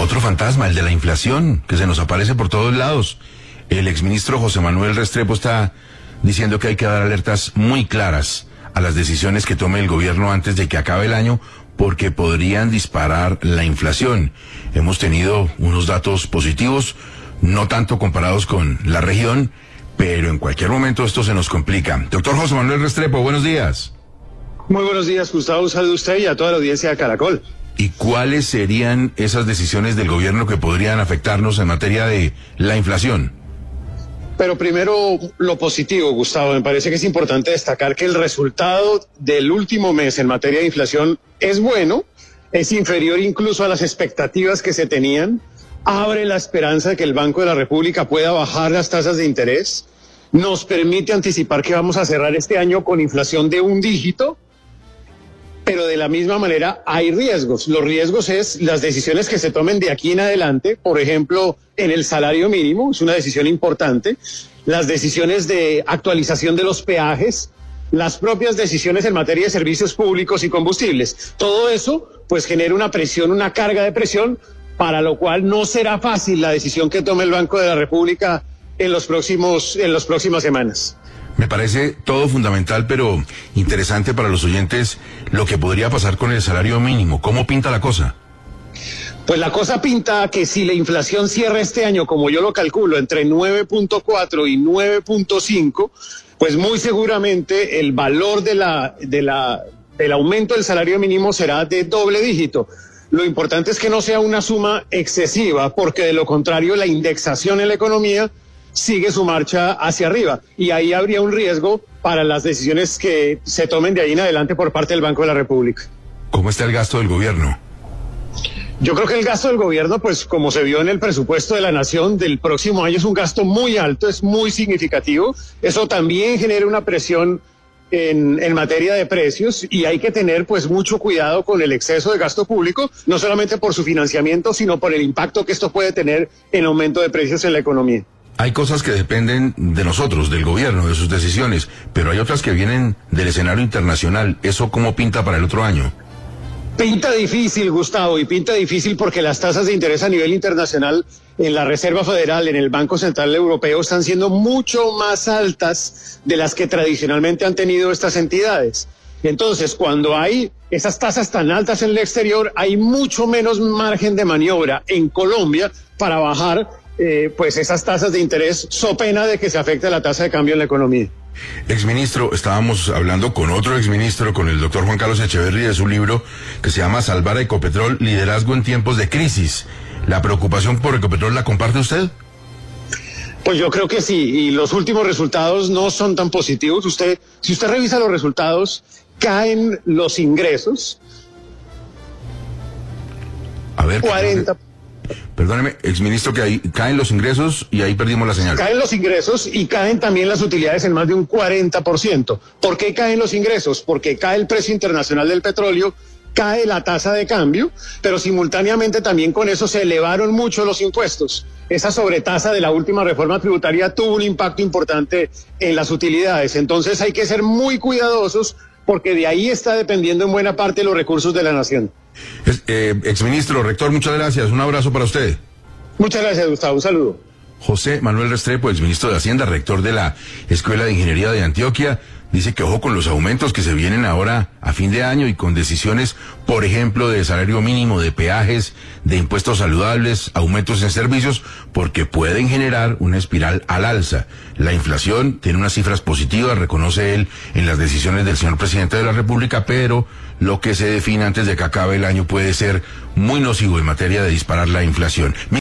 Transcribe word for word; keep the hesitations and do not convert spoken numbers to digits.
Otro fantasma, el de la inflación, que se nos aparece por todos lados. El exministro José Manuel Restrepo está diciendo que hay que dar alertas muy claras a las decisiones que tome el gobierno antes de que acabe el año, porque podrían disparar la inflación. Hemos tenido unos datos positivos, no tanto comparados con la región, pero en cualquier momento esto se nos complica. Doctor José Manuel Restrepo, buenos días. Muy buenos días, Gustavo. Un saludo a usted y a toda la audiencia de Caracol. ¿Y cuáles serían esas decisiones del gobierno que podrían afectarnos en materia de la inflación? Pero primero, lo positivo, Gustavo. Me parece que es importante destacar que el resultado del último mes en materia de inflación es bueno, es inferior incluso a las expectativas que se tenían, abre la esperanza de que el Banco de la República pueda bajar las tasas de interés, nos permite anticipar que vamos a cerrar este año con inflación de un dígito, pero de la misma manera hay riesgos. Los riesgos es las decisiones que se tomen de aquí en adelante, por ejemplo, en el salario mínimo, es una decisión importante, las decisiones de actualización de los peajes, las propias decisiones en materia de servicios públicos y combustibles. Todo eso, pues, genera una presión, una carga de presión, para lo cual no será fácil la decisión que tome el Banco de la República en los próximos, en las próximas semanas. Me parece todo fundamental, pero interesante para los oyentes lo que podría pasar con el salario mínimo. ¿Cómo pinta la cosa? Pues la cosa pinta que si la inflación cierra este año, como yo lo calculo, entre nueve punto cuatro y nueve punto cinco, pues muy seguramente el valor de la, de la, del aumento del salario mínimo será de doble dígito. Lo importante es que no sea una suma excesiva, porque de lo contrario la indexación en la economía sigue su marcha hacia arriba, y ahí habría un riesgo para las decisiones que se tomen de ahí en adelante por parte del Banco de la República. ¿Cómo está el gasto del gobierno? Yo creo que el gasto del gobierno, pues como se vio en el presupuesto de la Nación del próximo año, es un gasto muy alto, es muy significativo. Eso también genera una presión en, en materia de precios, y hay que tener pues mucho cuidado con el exceso de gasto público, no solamente por su financiamiento, sino por el impacto que esto puede tener en aumento de precios en la economía. Hay cosas que dependen de nosotros, del gobierno, de sus decisiones, pero hay otras que vienen del escenario internacional. ¿Eso cómo pinta para el otro año? Pinta difícil, Gustavo, y pinta difícil porque las tasas de interés a nivel internacional en la Reserva Federal, en el Banco Central Europeo, están siendo mucho más altas de las que tradicionalmente han tenido estas entidades. Entonces, cuando hay esas tasas tan altas en el exterior, hay mucho menos margen de maniobra en Colombia para bajar Eh, pues esas tasas de interés, so pena de que se afecte la tasa de cambio en la economía. Exministro, estábamos hablando con otro exministro, con el doctor Juan Carlos Echeverry, de su libro que se llama Salvar a Ecopetrol, liderazgo en tiempos de crisis. ¿La preocupación por Ecopetrol la comparte usted? Pues yo creo que sí, y los últimos resultados no son tan positivos. Usted, si usted revisa los resultados, caen los ingresos. A ver, cuarenta. Perdóneme, exministro, que ahí caen los ingresos y ahí perdimos la señal. Caen los ingresos y caen también las utilidades en más de un cuarenta por ciento. ¿Por qué caen los ingresos? Porque cae el precio internacional del petróleo, cae la tasa de cambio, pero simultáneamente también con eso se elevaron mucho los impuestos. Esa sobretasa de la última reforma tributaria tuvo un impacto importante en las utilidades. Entonces hay que ser muy cuidadosos, porque de ahí está dependiendo en buena parte los recursos de la nación. Es, eh, exministro, rector, muchas gracias. Un abrazo para usted. Muchas gracias, Gustavo. Un saludo. José Manuel Restrepo, exministro de Hacienda, rector de la Escuela de Ingeniería de Antioquia, dice que ojo con los aumentos que se vienen ahora a fin de año y con decisiones, por ejemplo, de salario mínimo, de peajes, de impuestos saludables, aumentos en servicios, porque pueden generar una espiral al alza. La inflación tiene unas cifras positivas, reconoce él, en las decisiones del señor presidente de la República, pero lo que se define antes de que acabe el año puede ser muy nocivo en materia de disparar la inflación.